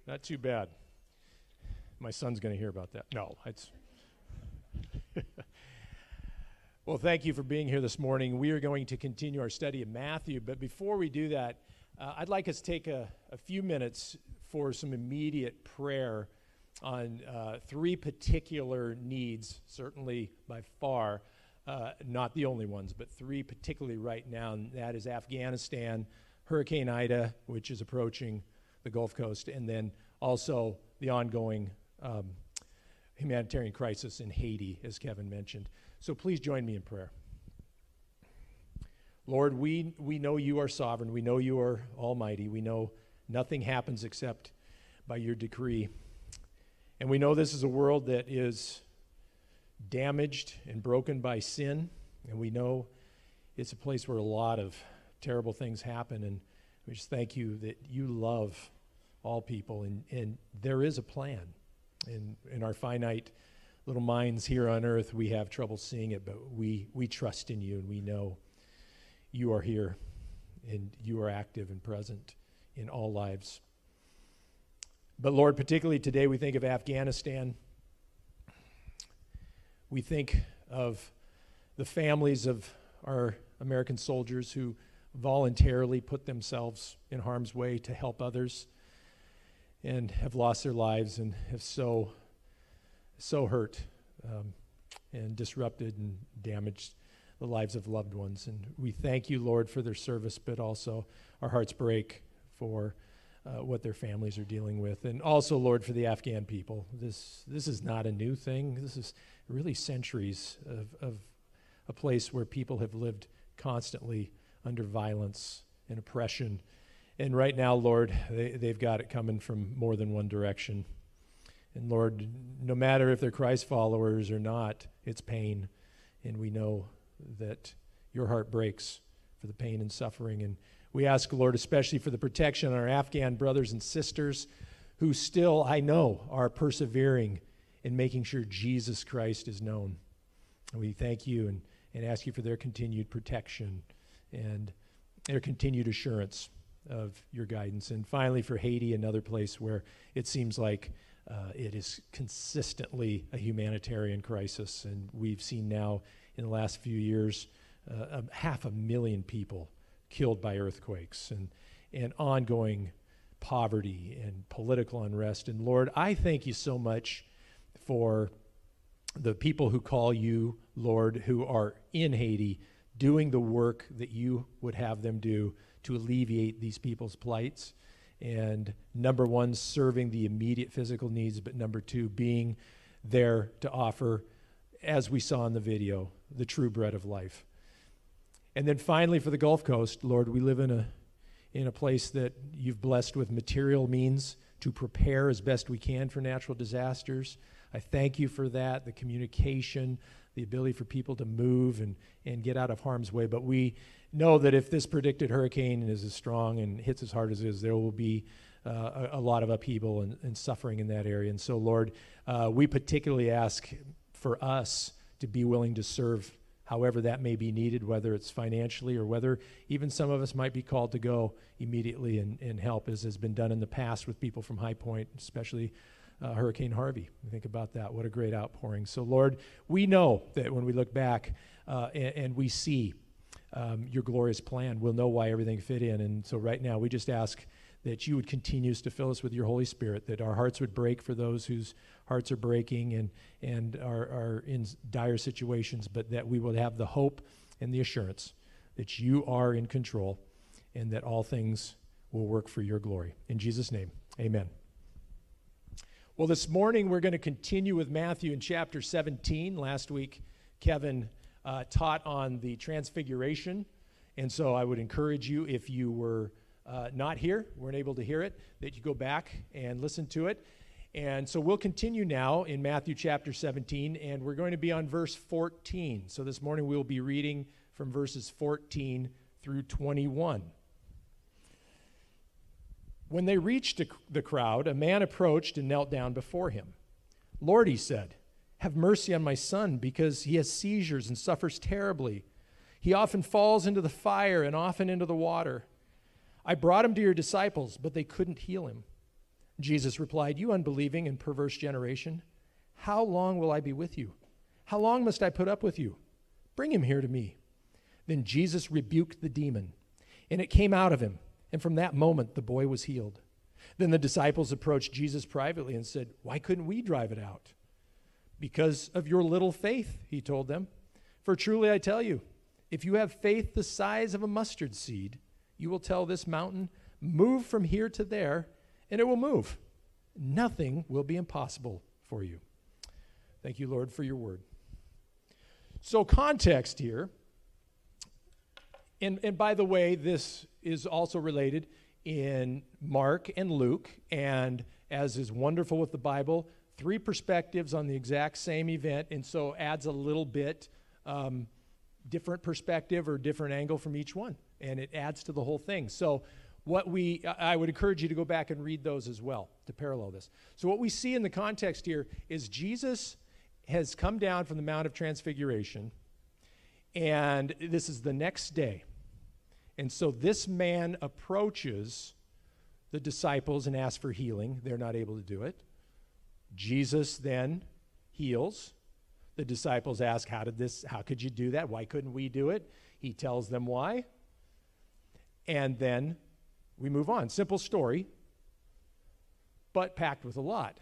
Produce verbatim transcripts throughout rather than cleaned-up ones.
Not too bad. My son's going to hear about that. No, it's... Well, thank you for being here this morning. We are going to continue our study of Matthew, but before we do that, uh, I'd like us to take a, a few minutes for some immediate prayer on uh, three particular needs, certainly by far, uh, not the only ones, but three particularly right now, and that is Afghanistan, Hurricane Ida, which is approaching the Gulf Coast, and then also the ongoing um, humanitarian crisis in Haiti, as Kevin mentioned. So please join me in prayer. Lord, we, we know you are sovereign. We know you are almighty. We know nothing happens except by your decree. And we know this is a world that is damaged and broken by sin. And we know it's a place where a lot of terrible things happen. And we just thank you that you love all people. And, and there is a plan. In, in our finite little minds here on earth, we have trouble seeing it, but we, we trust in you, and we know you are here, and you are active and present in all lives. But Lord, particularly today, we think of Afghanistan. We think of the families of our American soldiers who voluntarily put themselves in harm's way to help others and have lost their lives and have so so hurt um, and disrupted and damaged the lives of loved ones. And we thank you, Lord, for their service, but also our hearts break for uh, what their families are dealing with. And also, Lord, for the Afghan people. This this is not a new thing. This is really centuries of, of a place where people have lived constantly under violence and oppression. And right now, Lord, they, they've got it coming from more than one direction. And Lord, no matter if they're Christ followers or not, it's pain. And we know that your heart breaks for the pain and suffering. And we ask, Lord, especially for the protection of our Afghan brothers and sisters who still, I know, are persevering in making sure Jesus Christ is known. And we thank you and, and ask you for their continued protection and their continued assurance of your guidance. And finally, for Haiti, another place where it seems like uh, it is consistently a humanitarian crisis. And we've seen now in the last few years uh, a half a million people killed by earthquakes and, and ongoing poverty and political unrest. And Lord, I thank you so much for the people who call you, Lord, who are in Haiti doing the work that you would have them do to alleviate these people's plights. And number one, serving the immediate physical needs, but number two, being there to offer, as we saw in the video, the true bread of life. And then finally, for the Gulf Coast, Lord, we live in a in a place that you've blessed with material means to prepare as best we can for natural disasters. I thank you for that, the communication, the ability for people to move and, and get out of harm's way. But we know that if this predicted hurricane is as strong and hits as hard as it is, there will be uh, a, a lot of upheaval and, and suffering in that area. And so, Lord, uh, we particularly ask for us to be willing to serve however that may be needed, whether it's financially or whether even some of us might be called to go immediately and, and help, as has been done in the past with people from High Point, especially Uh, Hurricane Harvey. Think about that. What a great outpouring. So, Lord, we know that when we look back uh, and, and we see um, your glorious plan, we'll know why everything fit in. And so right now we just ask that you would continue to fill us with your Holy Spirit, that our hearts would break for those whose hearts are breaking and, and are, are in dire situations, but that we will have the hope and the assurance that you are in control and that all things will work for your glory. In Jesus' name, amen. Well, this morning we're going to continue with Matthew in chapter seventeen. Last week, Kevin uh, taught on the Transfiguration, and so I would encourage you, if you were uh, not here, weren't able to hear it, that you go back and listen to it. And so we'll continue now in Matthew chapter seventeen, and we're going to be on verse fourteen. So this morning we'll be reading from verses fourteen through twenty-one. When they reached the crowd, a man approached and knelt down before him. "Lord," he said, "have mercy on my son, because he has seizures and suffers terribly. He often falls into the fire and often into the water. I brought him to your disciples, but they couldn't heal him." Jesus replied, "You unbelieving and perverse generation, how long will I be with you? How long must I put up with you? Bring him here to me." Then Jesus rebuked the demon, and it came out of him, and from that moment the boy was healed. Then the disciples approached Jesus privately and said, "Why couldn't we drive it out?" "Because of your little faith," he told them. "For truly I tell you, if you have faith the size of a mustard seed, you will tell this mountain, 'Move from here to there,' and it will move. Nothing will be impossible for you." Thank you, Lord, for your word. So context here, and, and by the way, this is also related in Mark and Luke, and as is wonderful with the Bible, three perspectives on the exact same event, and so adds a little bit um, different perspective or different angle from each one, and it adds to the whole thing. So what we, I would encourage you to go back and read those as well to parallel this. So what we see in the context here is Jesus has come down from the Mount of Transfiguration, and this is the next day. And so this man approaches the disciples and asks for healing. They're not able to do it. Jesus then heals. The disciples ask, how did this, how could you do that? Why couldn't we do it? He tells them why. And then we move on. Simple story, but packed with a lot.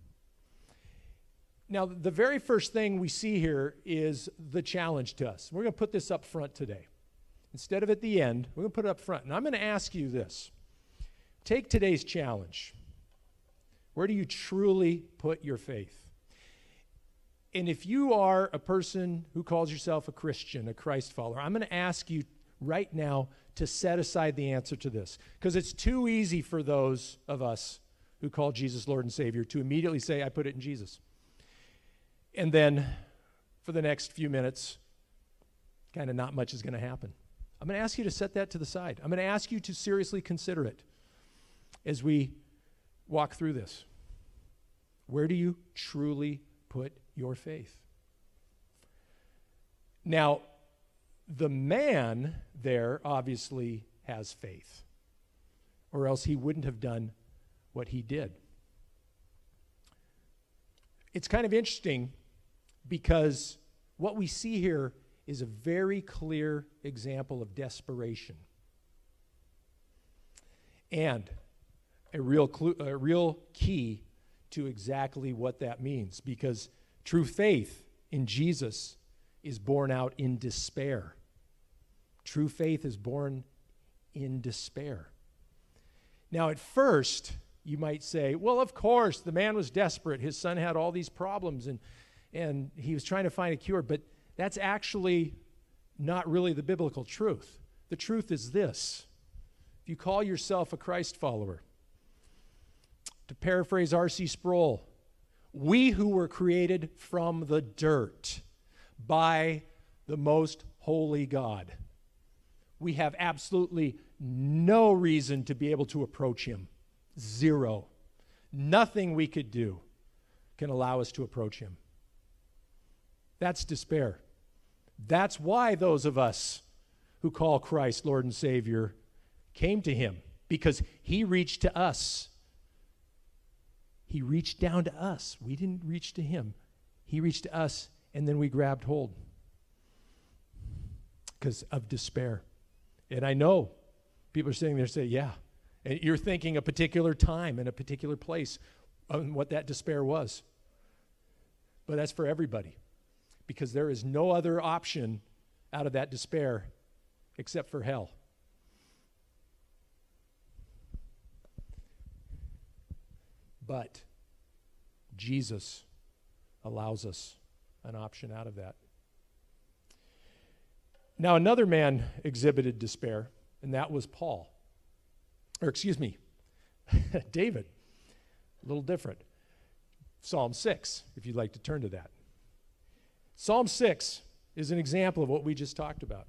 Now, the very first thing we see here is the challenge to us. We're going to put this up front today. Instead of at the end, we're going to put it up front. And I'm going to ask you this. Take today's challenge. Where do you truly put your faith? And if you are a person who calls yourself a Christian, a Christ follower, I'm going to ask you right now to set aside the answer to this, because it's too easy for those of us who call Jesus Lord and Savior to immediately say, I put it in Jesus. And then for the next few minutes, kind of not much is going to happen. I'm going to ask you to set that to the side. I'm going to ask you to seriously consider it as we walk through this. Where do you truly put your faith? Now, the man there obviously has faith, or else he wouldn't have done what he did. It's kind of interesting because what we see here is a very clear example of desperation. And a real clue, a real key to exactly what that means, because true faith in Jesus is born out in despair. True faith is born in despair. Now, at first, you might say, well, of course, the man was desperate. His son had all these problems, and, and he was trying to find a cure. But that's actually not really the biblical truth. The truth is this. If you call yourself a Christ follower, to paraphrase R C Sproul, we who were created from the dirt by the most holy God, we have absolutely no reason to be able to approach him. Zero. Nothing we could do can allow us to approach him. That's despair. That's why those of us who call Christ Lord and Savior came to him, because he reached to us. He reached down to us. We didn't reach to him. He reached to us, and then we grabbed hold because of despair. And I know people are sitting there saying, yeah, and you're thinking a particular time and a particular place on what that despair was. But that's for everybody, because there is no other option out of that despair except for hell. But Jesus allows us an option out of that. Now, another man exhibited despair, and that was Paul. Or excuse me, David. A little different. Psalm six, if you'd like to turn to that. Psalm six is an example of what we just talked about.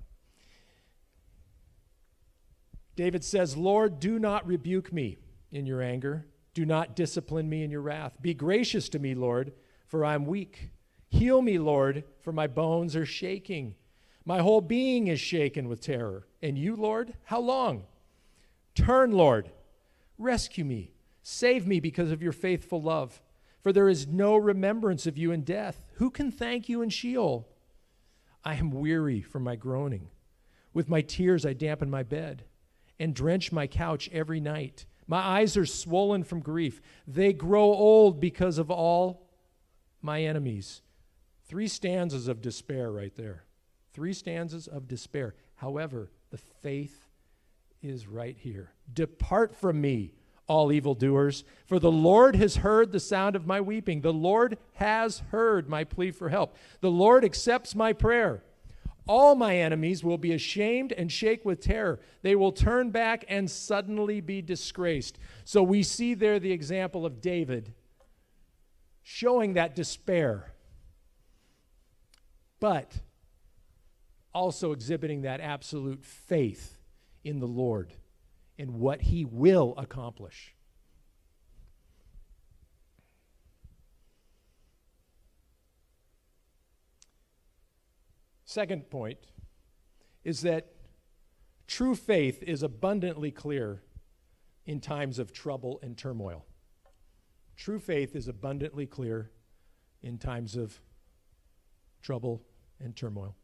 David says, Lord, do not rebuke me in your anger. Do not discipline me in your wrath. Be gracious to me, Lord, for I am weak. Heal me, Lord, for my bones are shaking. My whole being is shaken with terror. And you, Lord, how long? Turn, Lord, rescue me. Save me because of your faithful love. For there is no remembrance of you in death. Who can thank you in Sheol? I am weary from my groaning. With my tears I dampen my bed and drench my couch every night. My eyes are swollen from grief. They grow old because of all my enemies. Three stanzas of despair right there. Three stanzas of despair. However, the faith is right here. Depart from me, all evildoers, for the Lord has heard the sound of my weeping. The Lord has heard my plea for help. The Lord accepts my prayer. All my enemies will be ashamed and shake with terror. They will turn back and suddenly be disgraced. So we see there the example of David showing that despair, but also exhibiting that absolute faith in the Lord and what he will accomplish. Second point is that true faith is abundantly clear in times of trouble and turmoil. True faith is abundantly clear in times of trouble and turmoil.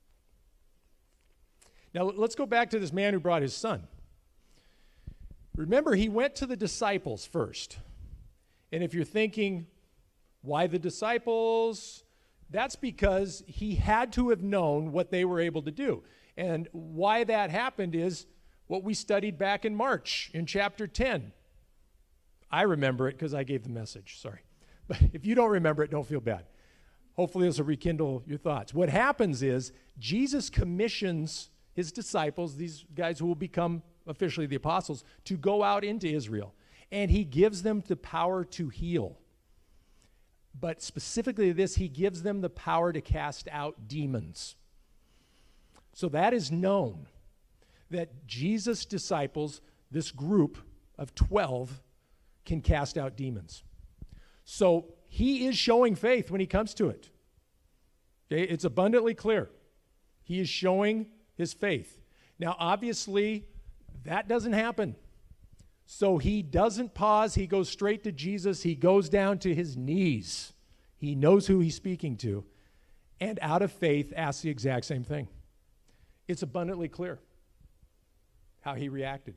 Now let's go back to this man who brought his son. Remember, he went to the disciples first. And if you're thinking, why the disciples? That's because he had to have known what they were able to do. And why that happened is what we studied back in March in chapter ten. I remember it because I gave the message, sorry. But if you don't remember it, don't feel bad. Hopefully this will rekindle your thoughts. What happens is Jesus commissions his disciples, these guys who will become officially the apostles, to go out into Israel. And he gives them the power to heal. But specifically this, he gives them the power to cast out demons. So that is known, that Jesus' disciples, this group of twelve, can cast out demons. So he is showing faith when he comes to it. Okay, it's abundantly clear. He is showing his faith. Now, obviously, that doesn't happen. So he doesn't pause. He goes straight to Jesus. He goes down to his knees. He knows who he's speaking to. And out of faith, asks the exact same thing. It's abundantly clear how he reacted.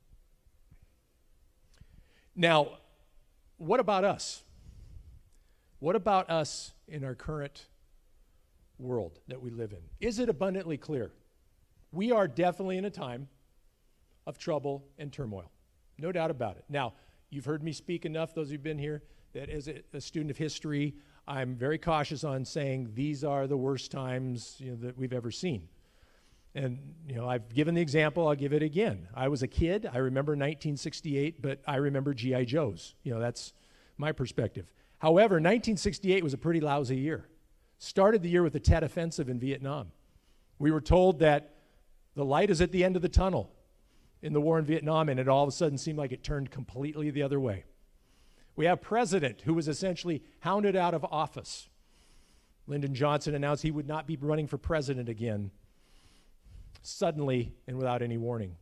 Now, what about us? What about us in our current world that we live in? Is it abundantly clear? We are definitely in a time of trouble and turmoil. No doubt about it. Now, you've heard me speak enough, those who've been here, that as a, a student of history, I'm very cautious on saying these are the worst times, you know, that we've ever seen. And, you know, I've given the example, I'll give it again. I was a kid, I remember nineteen sixty-eight, but I remember G I Joes. You know, that's my perspective. However, nineteen sixty-eight was a pretty lousy year. Started the year with the Tet Offensive in Vietnam. We were told that the light is at the end of the tunnel in the war in Vietnam, and it all of a sudden seemed like it turned completely the other way. We have a president who was essentially hounded out of office. Lyndon Johnson announced he would not be running for president again, suddenly and without any warning.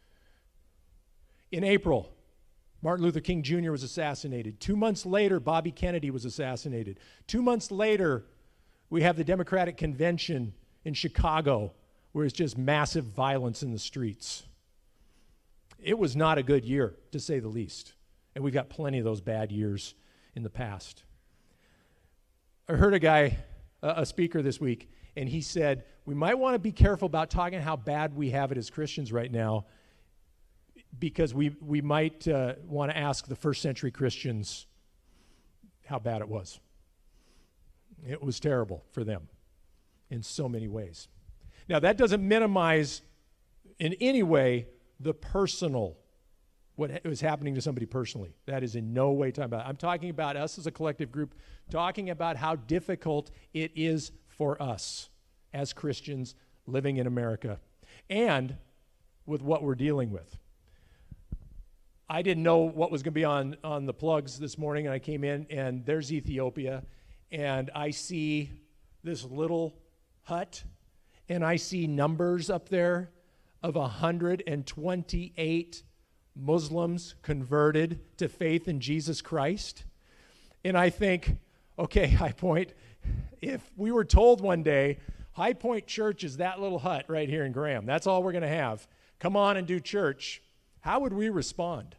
In April, Martin Luther King Junior was assassinated. Two months later, Bobby Kennedy was assassinated. Two months later, we have the Democratic Convention in Chicago, where it's just massive violence in the streets. It was not a good year, to say the least. And we've got plenty of those bad years in the past. I heard a guy, a speaker this week, and he said, we might want to be careful about talking how bad we have it as Christians right now, because we, we might uh, want to ask the first century Christians how bad it was. It was terrible for them in so many ways. Now, that doesn't minimize in any way the personal, what was happening to somebody personally. That is in no way talking about it. I'm talking about us as a collective group, talking about how difficult it is for us as Christians living in America and with what we're dealing with. I didn't know what was going to be on, on the plugs this morning, and I came in, and there's Ethiopia, and I see this little hut, and I see numbers up there of one hundred twenty-eight Muslims converted to faith in Jesus Christ. And I think, okay, High Point, if we were told one day, High Point Church is that little hut right here in Graham, that's all we're going to have, come on and do church, how would we respond?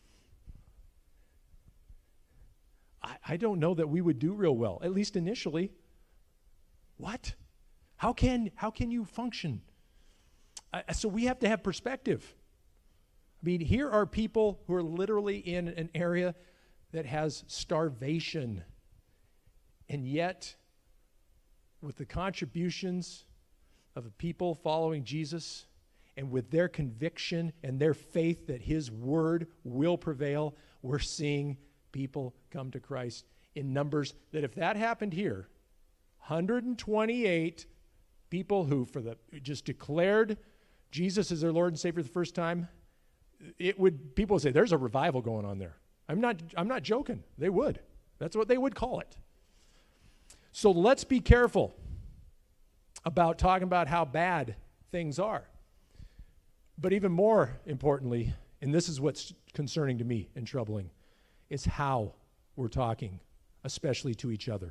I, I don't know that we would do real well, at least initially. What? How can, how can you function? Uh, so we have to have perspective. I mean, here are people who are literally in an area that has starvation, and yet, with the contributions of the people following Jesus, and with their conviction and their faith that his word will prevail, we're seeing people come to Christ in numbers that, if that happened here, one hundred twenty-eight people who for the just declared Jesus as their Lord and Savior the first time, it would, people would say, there's a revival going on there. I'm not, I'm not joking. They would. That's what they would call it. So let's be careful about talking about how bad things are. But even more importantly, and this is what's concerning to me and troubling, is how we're talking, especially to each other.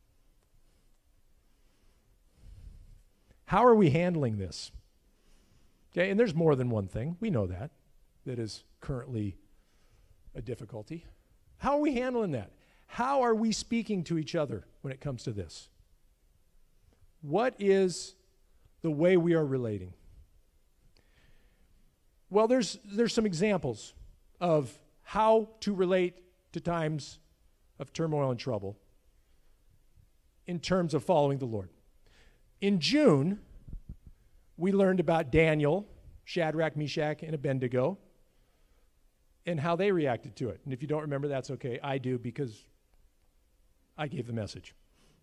How are we handling this? Okay, and there's more than one thing. We know that, that is currently a difficulty. How are we handling that? How are we speaking to each other when it comes to this? What is the way we are relating? Well, there's there's some examples of how to relate to times of turmoil and trouble in terms of following the Lord. In June, we learned about Daniel, Shadrach, Meshach, and Abednego, and how they reacted to it. And if you don't remember, that's okay. I do, because I gave the message.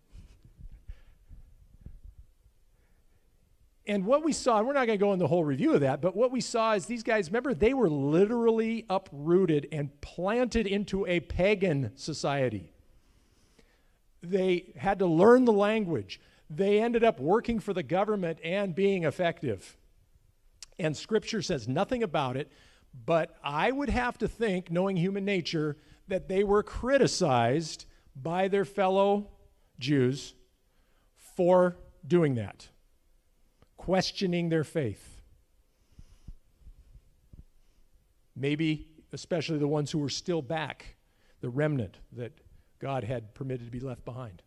And what we saw, and we're not going to go into the whole review of that, but what we saw is these guys, remember, they were literally uprooted and planted into a pagan society. They had to learn the language. They ended up working for the government and being effective. And Scripture says nothing about it, but I would have to think, knowing human nature, that they were criticized by their fellow Jews for doing that, questioning their faith. Maybe especially the ones who were still back, the remnant that God had permitted to be left behind.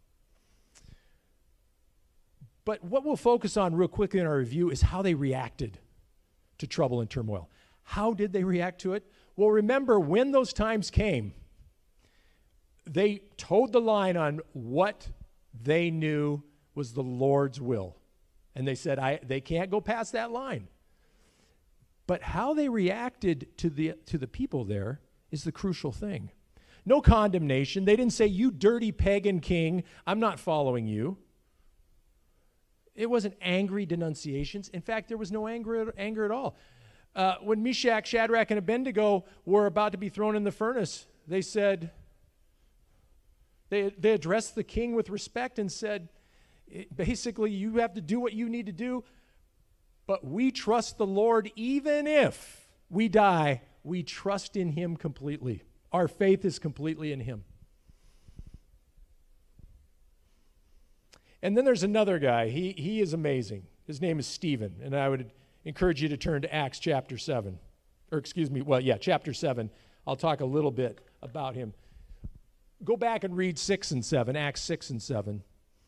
But what we'll focus on real quickly in our review is how they reacted to trouble and turmoil. How did they react to it? Well, remember, when those times came, they towed the line on what they knew was the Lord's will. And they said, I, they can't go past that line. But how they reacted to the, to the people there is the crucial thing. No condemnation. They didn't say, you dirty pagan king, I'm not following you. It wasn't angry denunciations. In fact, there was no anger, anger at all. Uh, when Meshach, Shadrach, and Abednego were about to be thrown in the furnace, they said, they, they addressed the king with respect and said, basically, you have to do what you need to do, but we trust the Lord even if we die. We trust in him completely. Our faith is completely in him. And then there's another guy. He, he is amazing. His name is Stephen, and I would encourage you to turn to Acts chapter seven. Or excuse me, well, yeah, chapter seven. I'll talk a little bit about him. Go back and read six and seven, Acts six and seven.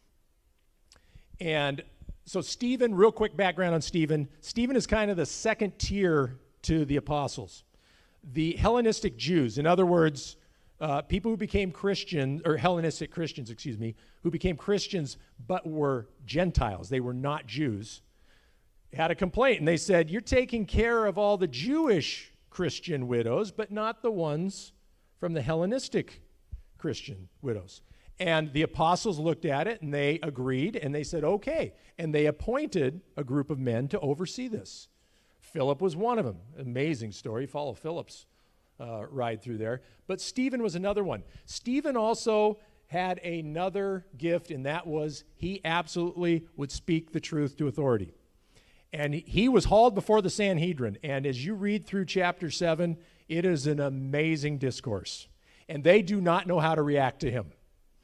And so Stephen, real quick background on Stephen. Stephen is kind of the second tier to the apostles. The Hellenistic Jews, in other words, uh, people who became Christian, or Hellenistic Christians, excuse me, who became Christians but were Gentiles, they were not Jews, had a complaint. And they said, you're taking care of all the Jewish Christian widows, but not the ones from the Hellenistic Christian widows. And the apostles looked at it, and they agreed, and they said, okay. And they appointed a group of men to oversee this. Philip was one of them. Amazing story. Follow Philip's uh, ride through there. But Stephen was another one. Stephen also had another gift, and that was he absolutely would speak the truth to authority. And he was hauled before the Sanhedrin. And as you read through chapter seven, It is an amazing discourse. And they do not know how to react to him.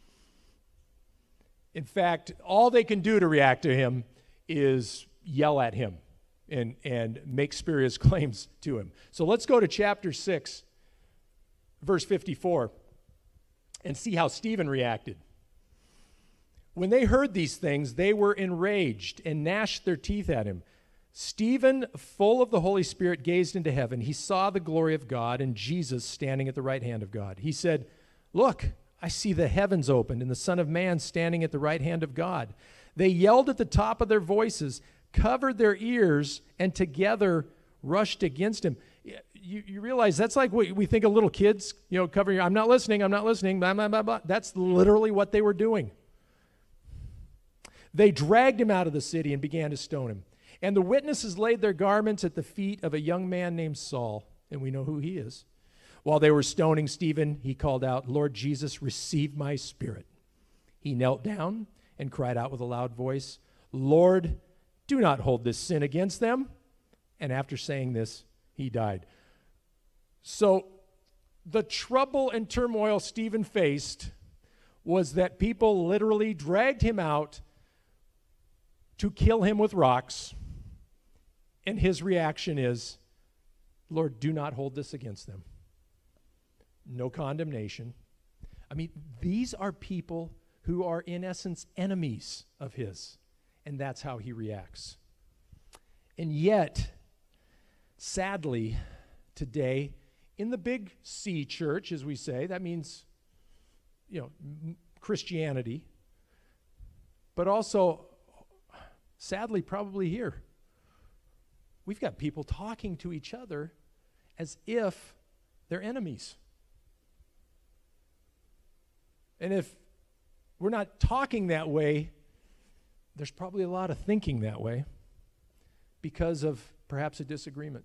In fact, all they can do to react to him is yell at him and, and make spurious claims to him. So let's go to chapter six, verse fifty-four, and see how Stephen reacted. When they heard these things, they were enraged and gnashed their teeth at him. Stephen, full of the Holy Spirit, gazed into heaven. He saw the glory of God and Jesus standing at the right hand of God. He said, "Look, I see the heavens opened and the Son of Man standing at the right hand of God." They yelled at the top of their voices, covered their ears, and together rushed against him. You, you realize that's like what we think of little kids, you know, covering your, I'm not listening, I'm not listening, blah, blah, blah, blah. That's literally what they were doing. They dragged him out of the city and began to stone him. And the witnesses laid their garments at the feet of a young man named Saul, and we know who he is. While they were stoning Stephen, he called out, "Lord Jesus, receive my spirit." He knelt down and cried out with a loud voice, "Lord, do not hold this sin against them." And after saying this, he died. So the trouble and turmoil Stephen faced was that people literally dragged him out to kill him with rocks. And his reaction is, "Lord, do not hold this against them." No condemnation. I mean, these are people who are in essence enemies of his. And that's how he reacts. And yet, sadly, today, in the big C church, as we say, that means, you know, m- Christianity, but also, sadly, probably here, we've got people talking to each other as if they're enemies. And if we're not talking that way, there's probably a lot of thinking that way because of perhaps a disagreement.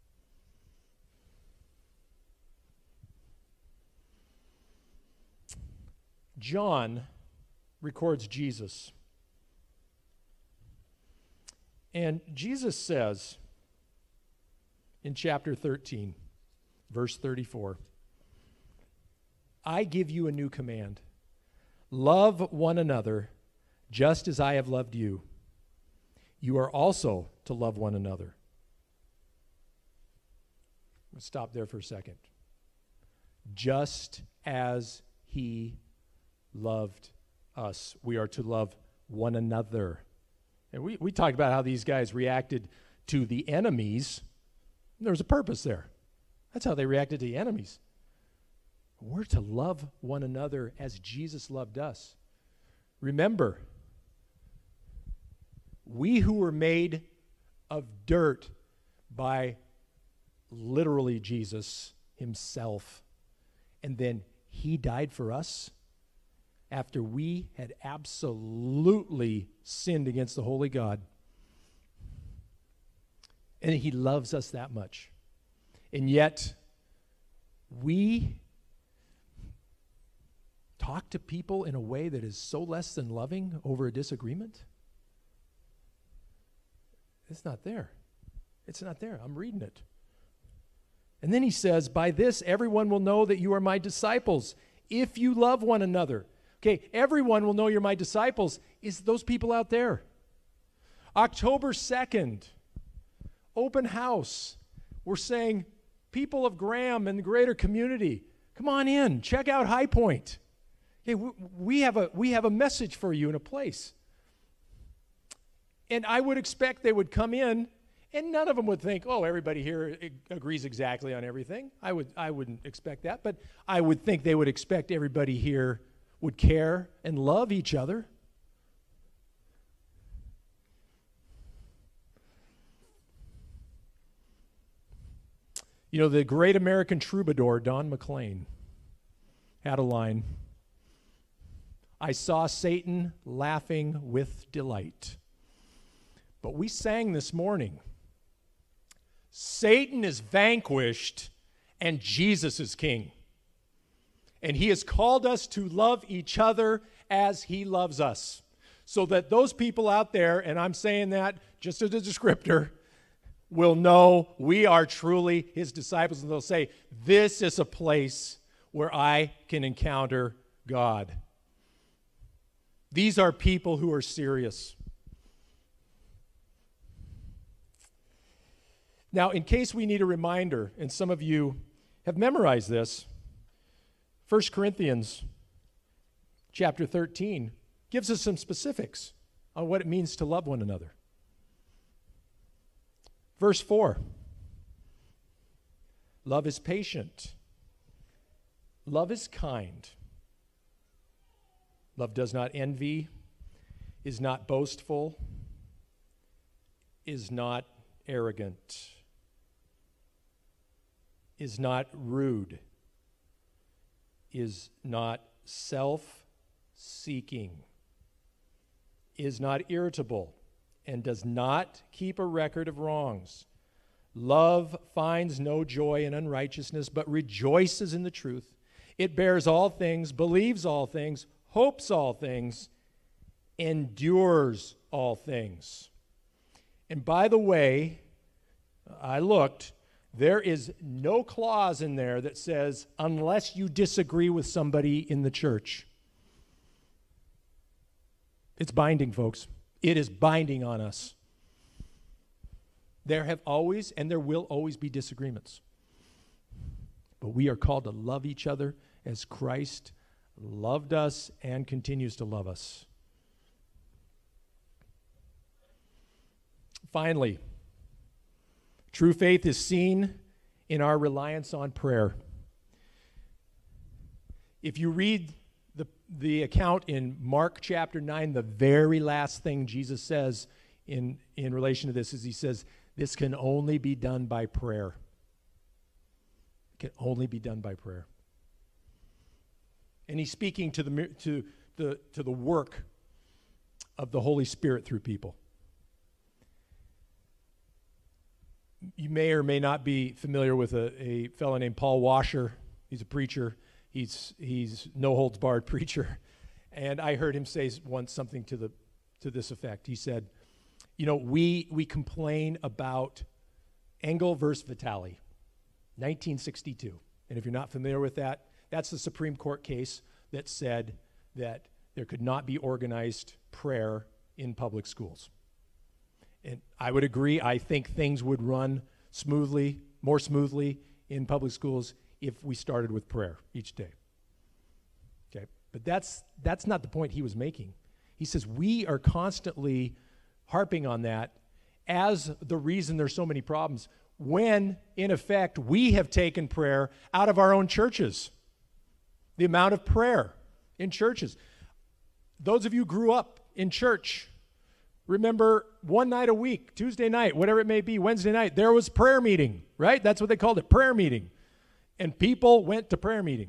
John records Jesus. And Jesus says in chapter thirteen, verse thirty-four, "I give you a new command. Love one another just as I have loved you. You are also to love one another." Let's stop there for a second. Just as he loved us, we are to love one another. And we, we talked about how these guys reacted to the enemies. There was a purpose there. That's how they reacted to the enemies. We're to love one another as Jesus loved us. Remember, we who were made of dirt by literally Jesus himself, and then he died for us after we had absolutely sinned against the holy God. And he loves us that much. And yet, we talk to people in a way that is so less than loving over a disagreement. It's not there. It's not there. I'm reading it. And then he says, "By this everyone will know that you are my disciples, if you love one another." Okay, everyone will know you're my disciples is those people out there. October second, open house. We're saying, people of Graham and the greater community, come on in, check out High Point. Okay, we, we have a we have a message for you in a place. And I would expect they would come in, and none of them would think, "Oh, everybody here agrees exactly on everything." I would I wouldn't expect that, but I would think they would expect everybody here would care and love each other. You know, the great American troubadour, Don McLean, had a line, "I saw Satan laughing with delight." But we sang this morning, Satan is vanquished and Jesus is king. And he has called us to love each other as he loves us. So that those people out there, and I'm saying that just as a descriptor, will know we are truly his disciples, and they'll say, this is a place where I can encounter God. These are people who are serious. Now, in case we need a reminder, and some of you have memorized this, First Corinthians chapter thirteen gives us some specifics on what it means to love one another. Verse four, love is patient. Love is kind. Love does not envy, is not boastful, is not arrogant, is not rude, is not self-seeking, is not irritable, and does not keep a record of wrongs. Love finds no joy in unrighteousness, but rejoices in the truth. It bears all things, believes all things, hopes all things, endures all things. And by the way, I looked, there is no clause in there that says, unless you disagree with somebody in the church. It's binding, folks. It is binding on us. There have always and there will always be disagreements. But we are called to love each other as Christ loved us and continues to love us. Finally, true faith is seen in our reliance on prayer. If you read the, the account in Mark chapter nine, the very last thing Jesus says in, in relation to this is he says, this can only be done by prayer. It can only be done by prayer. And he's speaking to the, to the, to the work of the Holy Spirit through people. You may or may not be familiar with a, a fellow named Paul Washer. He's a preacher. He's he's no-holds-barred preacher. And I heard him say once something to the to this effect. He said, you know, we we complain about Engel versus Vitale, nineteen sixty-two. And if you're not familiar with that, that's the Supreme Court case that said that there could not be organized prayer in public schools. And I would agree. I think things would run smoothly, more smoothly in public schools if we started with prayer each day. Okay, but that's that's not the point he was making. He says we are constantly harping on that as the reason there's so many problems, when in effect we have taken prayer out of our own churches. The amount of prayer in churches. Those of you who grew up in church, remember one night a week, Tuesday night, whatever it may be, Wednesday night, there was prayer meeting, right? That's what they called it, prayer meeting. And people went to prayer meeting.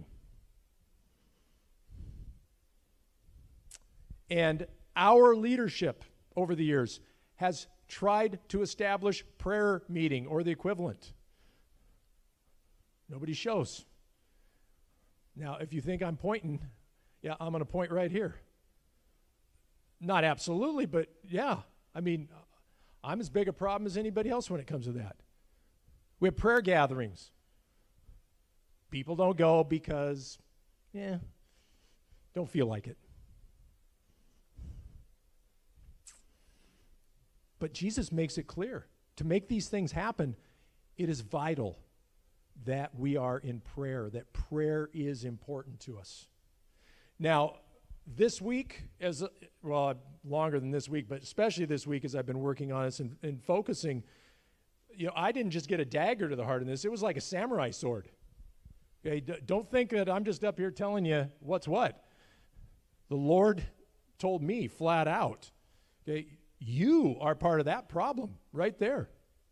And our leadership over the years has tried to establish prayer meeting or the equivalent. Nobody shows. Now, if you think I'm pointing, yeah, I'm going to point right here. Not absolutely, but yeah. I mean, I'm as big a problem as anybody else when it comes to that. We have prayer gatherings. People don't go because, yeah, don't feel like it. But Jesus makes it clear. To make these things happen, it is vital that we are in prayer, that prayer is important to us. Now, this week, as well, longer than this week, but especially this week as I've been working on this and, and focusing, you know, I didn't just get a dagger to the heart in this. It was like a samurai sword. Okay, D- don't think that I'm just up here telling you what's what. The Lord told me flat out, okay, you are part of that problem right there.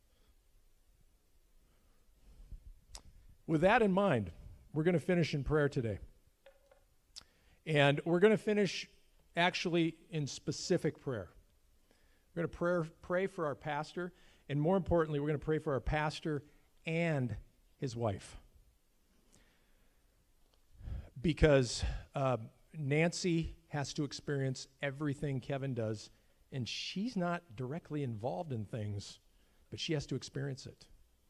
With that in mind, we're going to finish in prayer today. And we're going to finish actually in specific prayer. We're going to pray, pray for our pastor, and more importantly, we're going to pray for our pastor and his wife. Because uh, Nancy has to experience everything Kevin does, and she's not directly involved in things, but she has to experience it.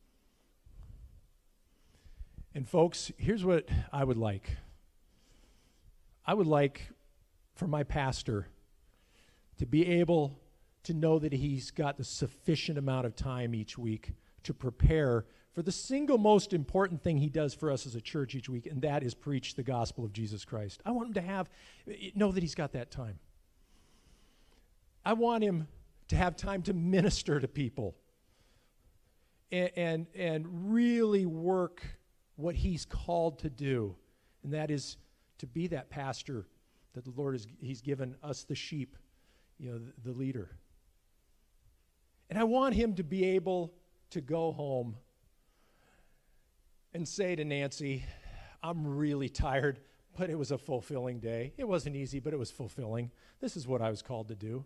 And folks, here's what I would like. I would like for my pastor to be able to know that he's got the sufficient amount of time each week to prepare for the single most important thing he does for us as a church each week, and that is preach the gospel of Jesus Christ. I want him to have, know that he's got that time. I want him to have time to minister to people and, and, and really work what he's called to do, and that is to be that pastor that the Lord has he's given us, the sheep, you know, the, the leader. And I want him to be able to go home and say to Nancy, I'm really tired, but it was a fulfilling day. It wasn't easy, but it was fulfilling. This is what I was called to do.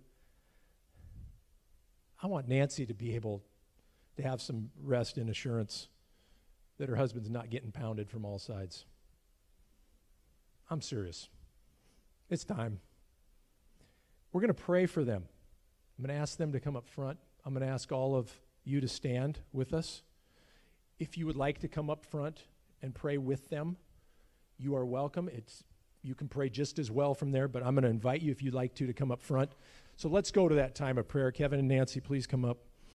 I want Nancy to be able to have some rest and assurance that her husband's not getting pounded from all sides. I'm serious. It's time. We're going to pray for them. I'm going to ask them to come up front. I'm going to ask all of you to stand with us. If you would like to come up front and pray with them, you are welcome. It's you can pray just as well from there, but I'm going to invite you, if you'd like to, to come up front. So let's go to that time of prayer. Kevin and Nancy, please come up.